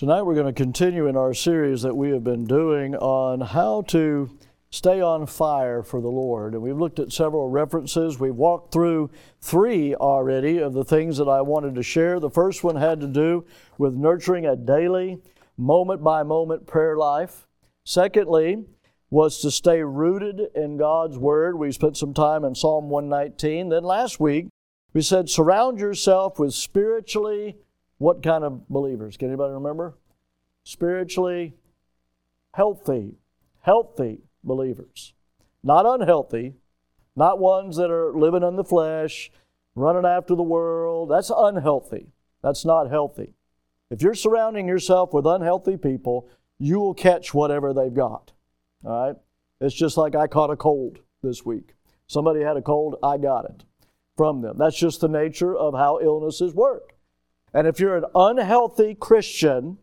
Tonight we're going to continue in our series that we have been doing on how to stay on fire for the Lord. And we've looked at several references. We've walked through 3 already of the things that I wanted to share. The first one had to do with nurturing a daily, moment-by-moment prayer life. Secondly, was to stay rooted in God's Word. We spent some time in Psalm 119. Then last week, we said surround yourself with spiritually what kind of believers? Can anybody remember? Spiritually healthy believers. Not unhealthy, not ones that are living in the flesh, running after the world. That's unhealthy. That's not healthy. If you're surrounding yourself with unhealthy people, you will catch whatever they've got. All right? It's just like I caught a cold this week. Somebody had a cold, I got it from them. That's just the nature of how illnesses work. And if you're an unhealthy Christian,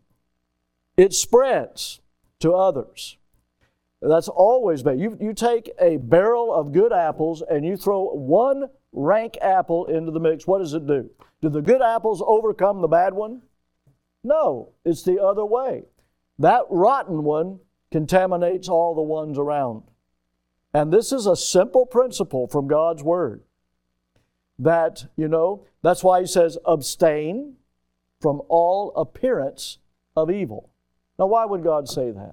it spreads to others. That's always been. You take a barrel of good apples and you throw one rank apple into the mix. What does it do? Do the good apples overcome the bad one? No, it's the other way. That rotten one contaminates all the ones around. And this is a simple principle from God's Word. That, that's why He says, abstain from all appearance of evil. Now, why would God say that?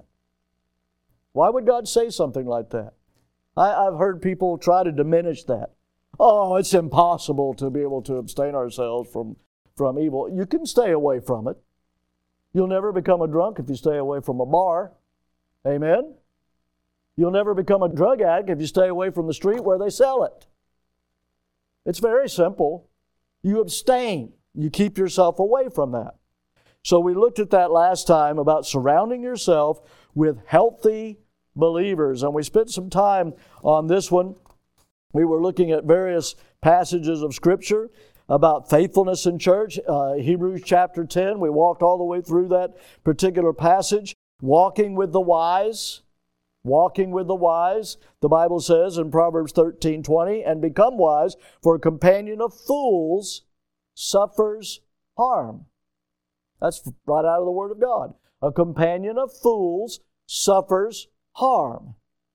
Why would God say something like that? I've heard people try to diminish that. Oh, it's impossible to be able to abstain ourselves from evil. You can stay away from it. You'll never become a drunk if you stay away from a bar. Amen? You'll never become a drug addict if you stay away from the street where they sell it. It's very simple. You abstain. You keep yourself away from that. So we looked at that last time about surrounding yourself with healthy believers. And we spent some time on this one. We were looking at various passages of Scripture about faithfulness in church. Hebrews chapter 10, we walked all the way through that particular passage. Walking with the wise. Walking with the wise, the Bible says in Proverbs 13:20, and become wise, for a companion of fools suffers harm. That's right out of the Word of God. A companion of fools suffers harm.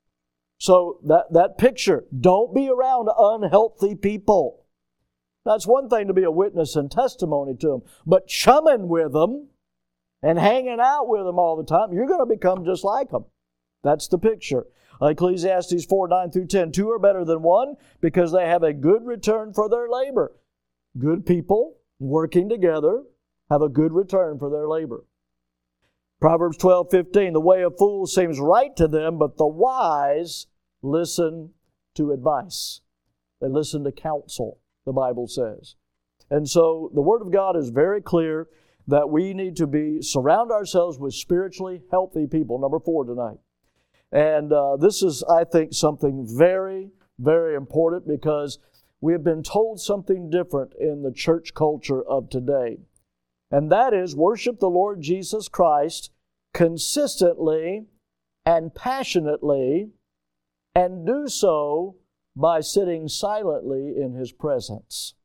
So that picture, don't be around unhealthy people. That's one thing to be a witness and testimony to them, but chumming with them and hanging out with them all the time, you're going to become just like them. That's the picture. Ecclesiastes 4:9-10. 2 are better than one because they have a good return for their labor. Good people working together have a good return for their labor. Proverbs 12:15. The way of fools seems right to them, but the wise listen to advice. They listen to counsel, the Bible says. And so the Word of God is very clear that we need to surround ourselves with spiritually healthy people. Number 4 tonight. And this is, I think, something very, very important because we have been told something different in the church culture of today. And that is worship the Lord Jesus Christ consistently and passionately, and do so by sitting silently in His presence.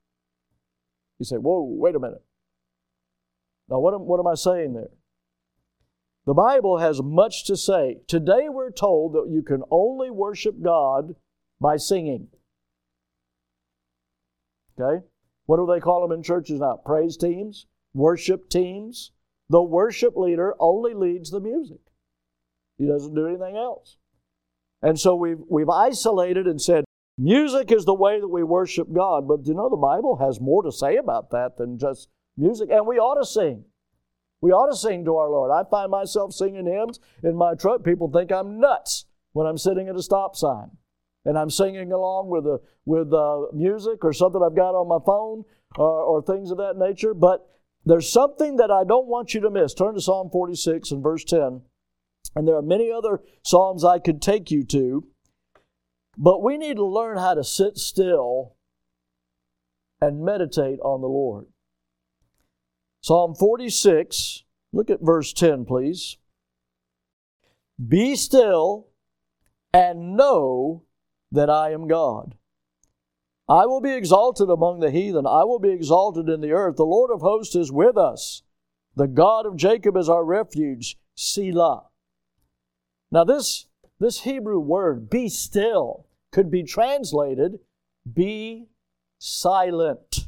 You say, whoa, wait a minute. Now, what am I saying there? The Bible has much to say. Today we're told that you can only worship God by singing. Okay? What do they call them in churches now? Praise teams? Worship teams? The worship leader only leads the music. He doesn't do anything else. And so we've isolated and said, music is the way that we worship God. But the Bible has more to say about that than just music. And we ought to sing. We ought to sing to our Lord. I find myself singing hymns in my truck. People think I'm nuts when I'm sitting at a stop sign. And I'm singing along with music or something I've got on my phone or things of that nature. But there's something that I don't want you to miss. Turn to Psalm 46 and verse 10. And there are many other Psalms I could take you to. But we need to learn how to sit still and meditate on the Lord. Psalm 46, look at verse 10, please. Be still and know that I am God. I will be exalted among the heathen. I will be exalted in the earth. The Lord of hosts is with us. The God of Jacob is our refuge, Selah. Now this Hebrew word, be still, could be translated, be silent.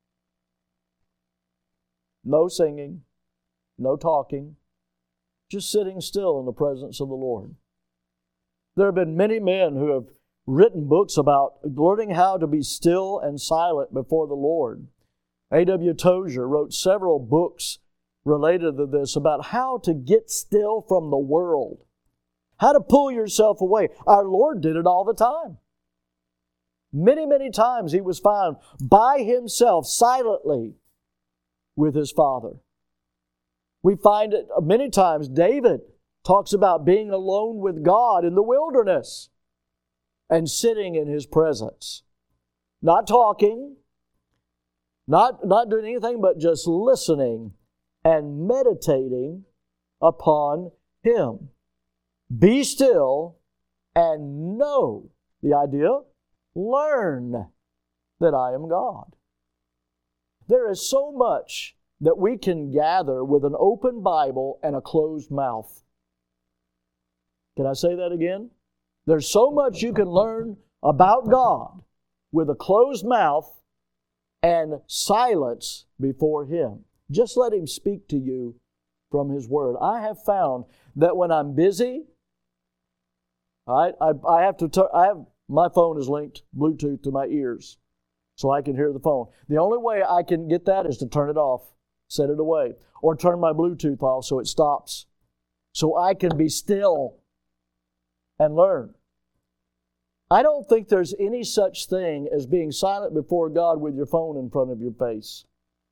No singing, no talking, just sitting still in the presence of the Lord. There have been many men who have written books about learning how to be still and silent before the Lord. A.W. Tozer wrote several books related to this about how to get still from the world, how to pull yourself away. Our Lord did it all the time. Many, many times He was found by Himself silently with His Father. We find it many times. David talks about being alone with God in the wilderness and sitting in His presence. Not talking, not doing anything but just listening and meditating upon Him. Be still and know, the idea, learn that I am God. There is so much that we can gather with an open Bible and a closed mouth. Can I say that again? There's so much you can learn about God with a closed mouth and silence before Him. Just let Him speak to you from His Word. I have found that when I'm busy, my phone is linked Bluetooth to my ears so I can hear the phone. The only way I can get that is to turn it off, set it away, or turn my Bluetooth off so it stops, so I can be still and learn. I don't think there's any such thing as being silent before God with your phone in front of your face.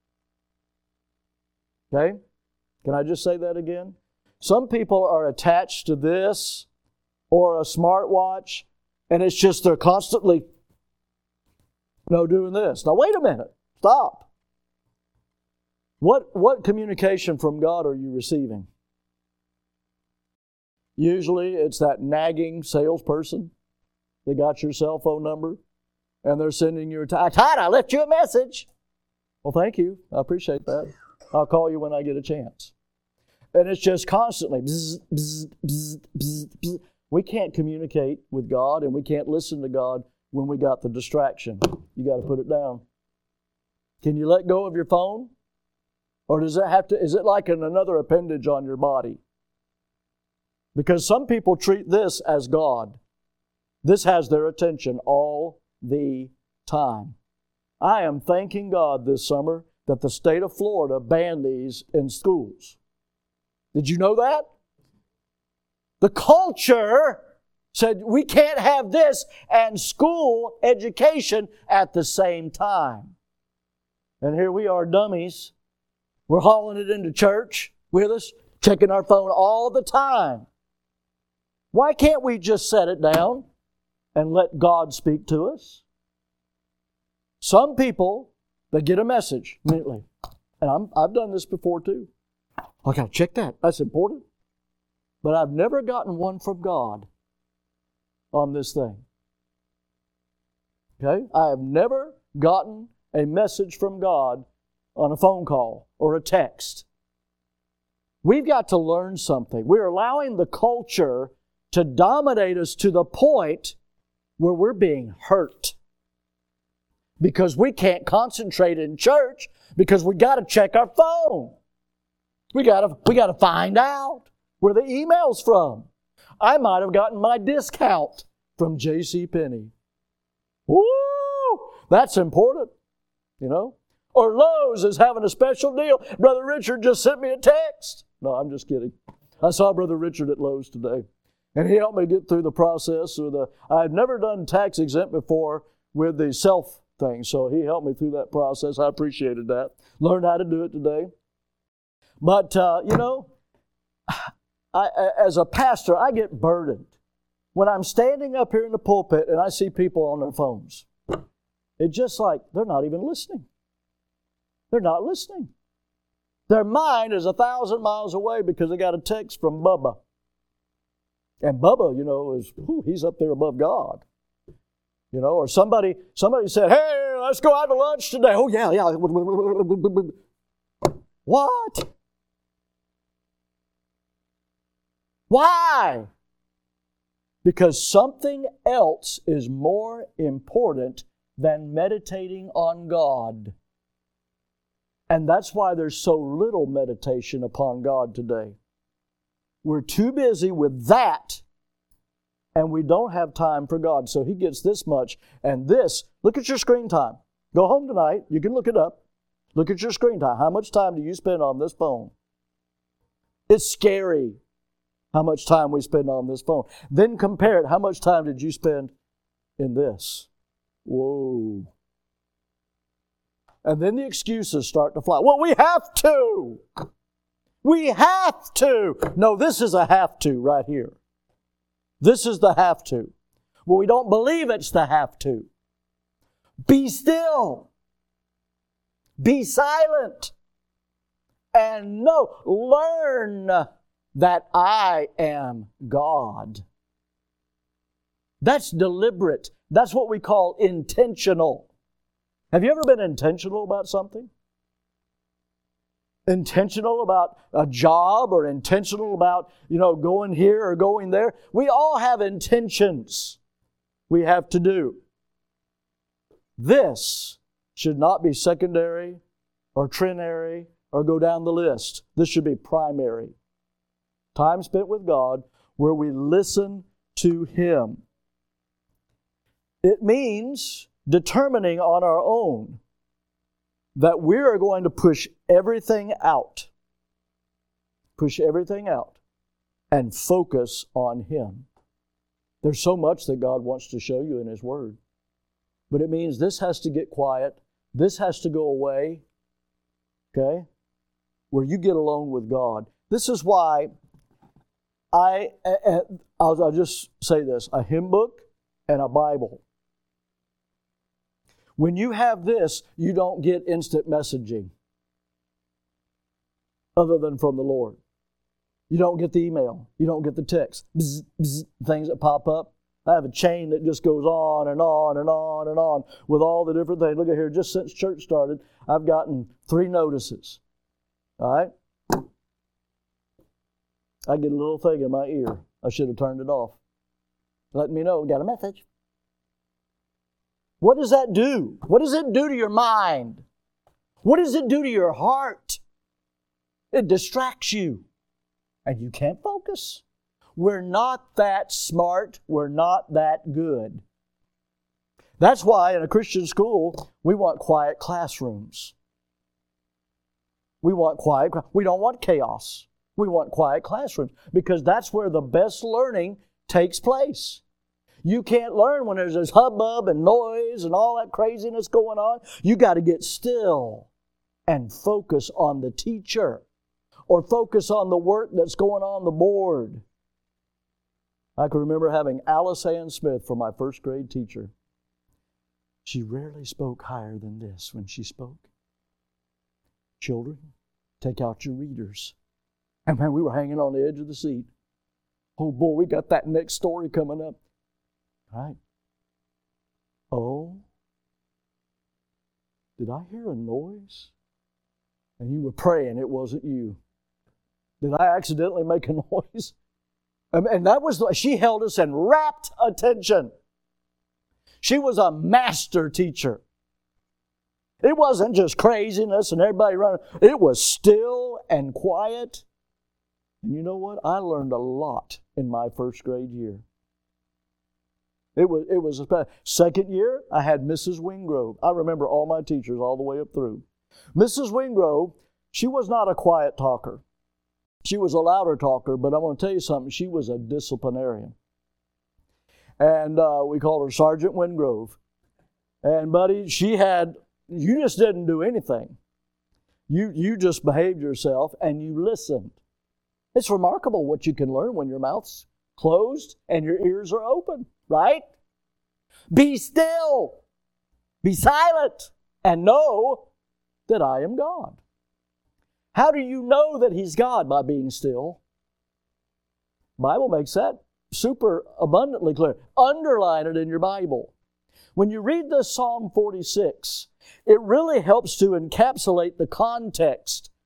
Okay? Can I just say that again? Some people are attached to this or a smartwatch, and it's just they're constantly doing this. Now wait a minute. Stop. What communication from God are you receiving? Usually it's that nagging salesperson. They got your cell phone number and they're sending you Todd, I left you a message. Well, thank you. I appreciate that. I'll call you when I get a chance. And it's just constantly bzz, bzz, bzz, bzz, bzz. We can't communicate with God and we can't listen to God when we got the distraction. You got to put it down. Can you let go of your phone? Or is it like another appendage on your body? Because some people treat this as God. This has their attention all the time. I am thanking God this summer that the state of Florida banned these in schools. Did you know that? The culture said we can't have this and school education at the same time. And here we are, dummies. We're hauling it into church with us, checking our phone all the time. Why can't we just set it down and let God speak to us? Some people, they get a message immediately. And I've done this before too. I got to check that. That's important. But I've never gotten one from God on this thing. Okay? I have never gotten a message from God on a phone call or a text. We've got to learn something. We're allowing the culture to dominate us to the point where we're being hurt. Because we can't concentrate in church because we got to check our phone. We got to find out where the email's from. I might have gotten my discount from JCPenney. Woo! That's important, Or Lowe's is having a special deal. Brother Richard just sent me a text. No, I'm just kidding. I saw Brother Richard at Lowe's today. And he helped me get through the process. I've never done tax exempt before with the self thing. So he helped me through that process. I appreciated that. Learned how to do it today. But, as a pastor, I get burdened when I'm standing up here in the pulpit and I see people on their phones. It's just like they're not even listening. They're not listening. Their mind is 1,000 miles away because they got a text from Bubba. And Bubba, he's up there above God. Or somebody said, hey, let's go out to lunch today. Oh, yeah. What? Why? Because something else is more important than meditating on God. And that's why there's so little meditation upon God today. We're too busy with that, and we don't have time for God. So He gets this much, and this. Look at your screen time. Go home tonight. You can look it up. Look at your screen time. How much time do you spend on this phone? It's scary how much time we spend on this phone. Then compare it. How much time did you spend in this? Whoa. And then the excuses start to fly. Well, we have to. We have to. No, this is a have to right here. This is the have to. Well, we don't believe it's the have to. Be still. Be silent. And know, learn that I am God. That's deliberate. That's what we call intentional. Have you ever been intentional about something? Intentional about a job, or intentional about, going here or going there? We all have intentions we have to do. This should not be secondary or trinary or go down the list. This should be primary. Time spent with God where we listen to Him. It means determining on our own that we are going to push everything out. Push everything out and focus on Him. There's so much that God wants to show you in His Word. But it means this has to get quiet. This has to go away. Okay? Where you get alone with God. This is why I'll just say this, a hymn book and a Bible. When you have this, you don't get instant messaging other than from the Lord. You don't get the email. You don't get the text. Bzz, bzz, things that pop up. I have a chain that just goes on and on and on and on with all the different things. Look at here, just since church started, I've gotten 3 notices. All right? I get a little thing in my ear. I should have turned it off. Letting me know we got a message. What does that do? What does it do to your mind? What does it do to your heart? It distracts you. And you can't focus. We're not that smart. We're not that good. That's why in a Christian school, we want quiet classrooms. We want quiet. We don't want chaos. We want quiet classrooms because that's where the best learning takes place. You can't learn when there's this hubbub and noise and all that craziness going on. You got to get still and focus on the teacher or focus on the work that's going on the board. I can remember having Alice Ann Smith for my first grade teacher. She rarely spoke higher than this when she spoke. Children, take out your readers. And man, we were hanging on the edge of the seat. Oh boy, we got that next story coming up. All right. Oh, did I hear a noise? And you were praying it wasn't you. Did I accidentally make a noise? And that was, she held us in rapt attention. She was a master teacher. It wasn't just craziness and everybody running. It was still and quiet. And you know what? I learned a lot in my first grade year. It was a second year, I had Mrs. Wingrove. I remember all my teachers all the way up through. Mrs. Wingrove, she was not a quiet talker. She was a louder talker, but I'm going to tell you something. She was a disciplinarian. And we called her Sergeant Wingrove. And buddy, you just didn't do anything. You just behaved yourself and you listened. It's remarkable what you can learn when your mouth's closed and your ears are open, right? Be still, be silent, and know that I am God. How do you know that He's God? By being still. The Bible makes that super abundantly clear. Underline it in your Bible. When you read this Psalm 46, it really helps to encapsulate the context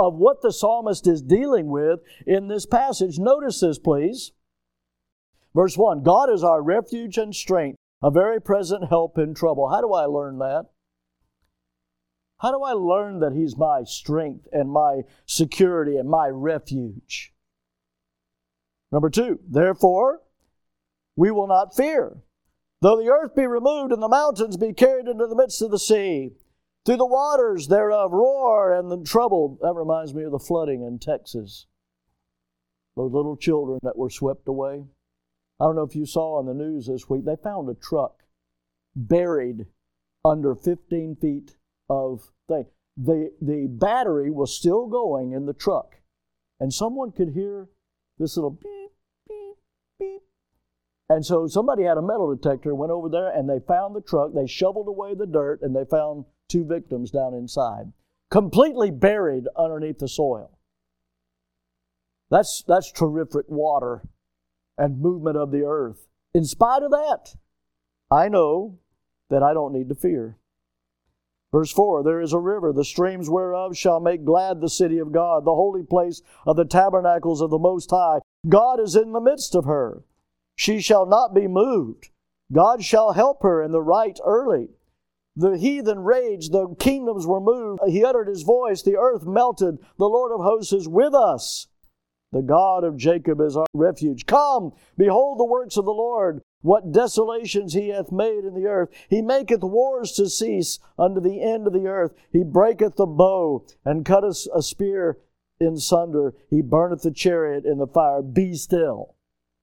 of what the psalmist is dealing with in this passage. Notice this, please. Verse 1, God is our refuge and strength, a very present help in trouble. How do I learn that? How do I learn that He's my strength and my security and my refuge? Number 2, therefore, we will not fear. Though the earth be removed and the mountains be carried into the midst of the sea, through the waters thereof roar and the trouble. That reminds me of the flooding in Texas. Those little children that were swept away. I don't know if you saw on the news this week, they found a truck buried under 15 feet of thing. The battery was still going in the truck. And someone could hear this little beep, beep, beep. And so somebody had a metal detector, went over there, and they found the truck. They shoveled away the dirt, and they found 2 victims down inside, completely buried underneath the soil. That's terrific water and movement of the earth. In spite of that, I know that I don't need to fear. Verse 4, there is a river, the streams whereof shall make glad the city of God, the holy place of the tabernacles of the Most High. God is in the midst of her. She shall not be moved. God shall help her in the right early. The heathen raged, the kingdoms were moved. He uttered His voice, the earth melted. The Lord of hosts is with us. The God of Jacob is our refuge. Come, behold the works of the Lord, what desolations He hath made in the earth. He maketh wars to cease unto the end of the earth. He breaketh the bow, and cutteth a spear in sunder. He burneth the chariot in the fire. Be still.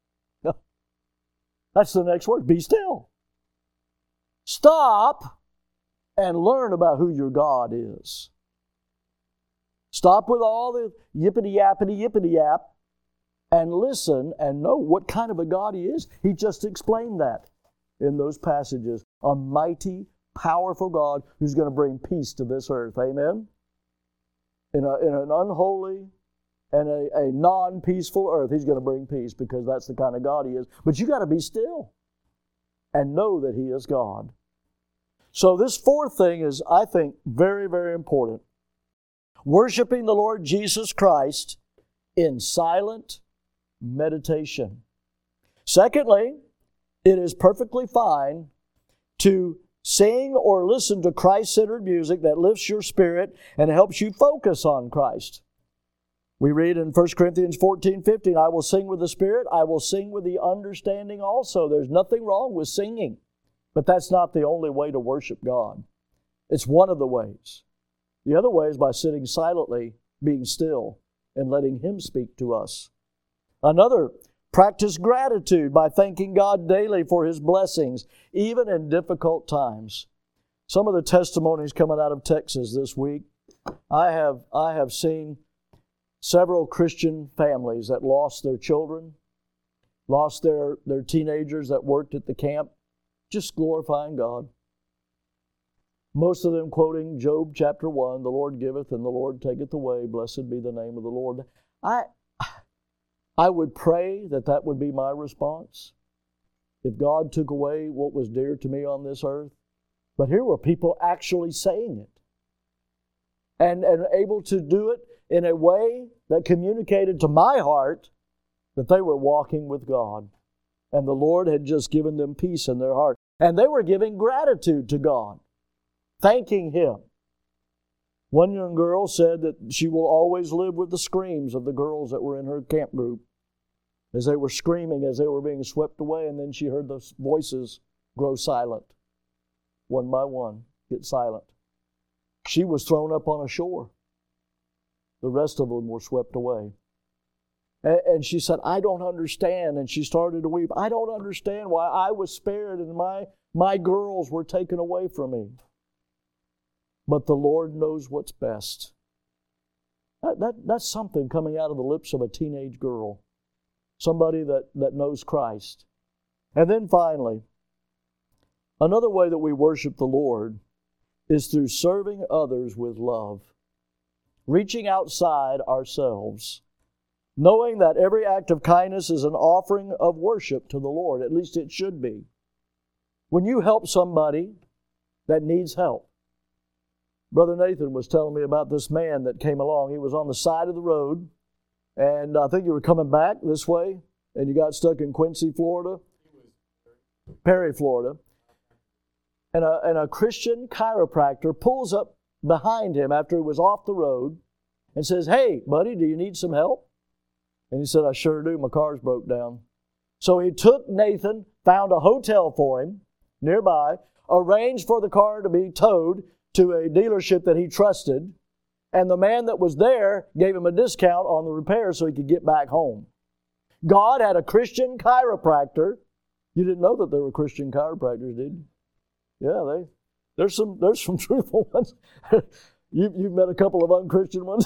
That's the next word. Be still. Stop and learn about who your God is. Stop with all the yippity-yappity-yippity-yap and listen and know what kind of a God He is. He just explained that in those passages. A mighty, powerful God who's going to bring peace to this earth. Amen? In an unholy and a non-peaceful earth, He's going to bring peace because that's the kind of God He is. But you got to be still and know that He is God. So this fourth thing is, I think, very, very important. Worshiping the Lord Jesus Christ in silent meditation. Secondly, it is perfectly fine to sing or listen to Christ-centered music that lifts your spirit and helps you focus on Christ. We read in 1 Corinthians 14:15, I will sing with the Spirit, I will sing with the understanding also. There's nothing wrong with singing, but that's not the only way to worship God. It's one of the ways. The other way is by sitting silently, being still, and letting Him speak to us. Another, practice gratitude by thanking God daily for His blessings, even in difficult times. Some of the testimonies coming out of Texas this week, I have seen several Christian families that lost their children, lost their teenagers that worked at the camp, just glorifying God. Most of them quoting Job chapter 1, the Lord giveth and the Lord taketh away, blessed be the name of the Lord. I would pray that would be my response if God took away what was dear to me on this earth. But here were people actually saying it and able to do it in a way that communicated to my heart that they were walking with God. And the Lord had just given them peace in their heart. And they were giving gratitude to God, thanking Him. One young girl said that she will always live with the screams of the girls that were in her camp group as they were screaming, as they were being swept away, and then she heard those voices grow silent. One by one, get silent. She was thrown up on a shore. The rest of them were swept away. And she said, I don't understand. And she started to weep. I don't understand why I was spared and my girls were taken away from me. But the Lord knows what's best. That's something coming out of the lips of a teenage girl. Somebody that knows Christ. And then finally, another way that we worship the Lord is through serving others with love. Reaching outside ourselves, knowing that every act of kindness is an offering of worship to the Lord. At least it should be. When you help somebody that needs help, Brother Nathan was telling me about this man that came along. He was on the side of the road, and I think you were coming back this way, and you got stuck in Quincy, Florida. Perry, Florida. And a Christian chiropractor pulls up behind him after he was off the road and says, "Hey, buddy, do you need some help?" And he said, "I sure do. My car's broke down." So he took Nathan, found a hotel for him nearby, arranged for the car to be towed to a dealership that he trusted, and the man that was there gave him a discount on the repair so he could get back home. God had a Christian chiropractor. You didn't know that there were Christian chiropractors, did you? Yeah, there's some truthful ones. You've met a couple of unchristian ones.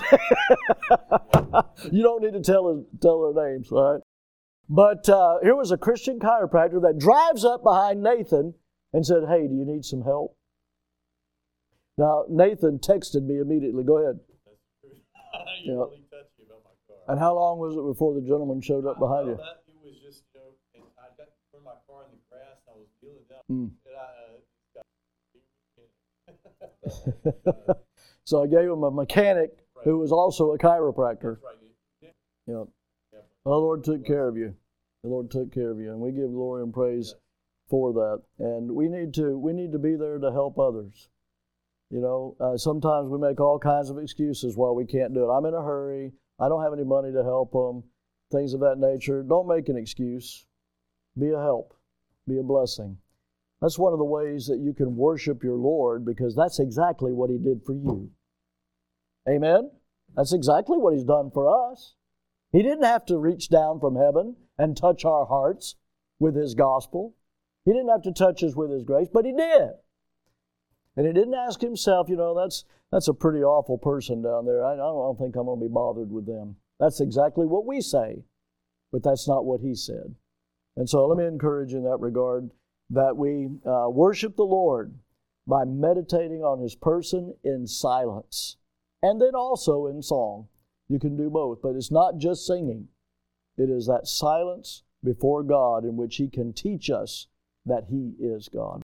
You don't need to tell their names, all right? But here was a Christian chiropractor that drives up behind Nathan and said, "Hey, do you need some help?" Now, Nathan texted me immediately. Go ahead. You really touchy about my car. And how long was it before the gentleman showed up behind you? It was just, and I got to put my car in the grass. I was feeling down. So I gave him a mechanic who was also a chiropractor. That's right. Yeah. The Lord took care of you. The Lord took care of you, and we give glory and praise for that. And we need to be there to help others. You know, sometimes we make all kinds of excuses why we can't do it. I'm in a hurry. I don't have any money to help them. Things of that nature. Don't make an excuse. Be a help. Be a blessing. That's one of the ways that you can worship your Lord, because that's exactly what He did for you. Amen? That's exactly what He's done for us. He didn't have to reach down from heaven and touch our hearts with His gospel. He didn't have to touch us with His grace, but He did. And He didn't ask Himself, that's a pretty awful person down there. I don't think I'm going to be bothered with them. That's exactly what we say, but that's not what He said. And so let me encourage you in that regard that we worship the Lord by meditating on His person in silence, and then also in song. You can do both, but it's not just singing. It is that silence before God in which He can teach us that He is God.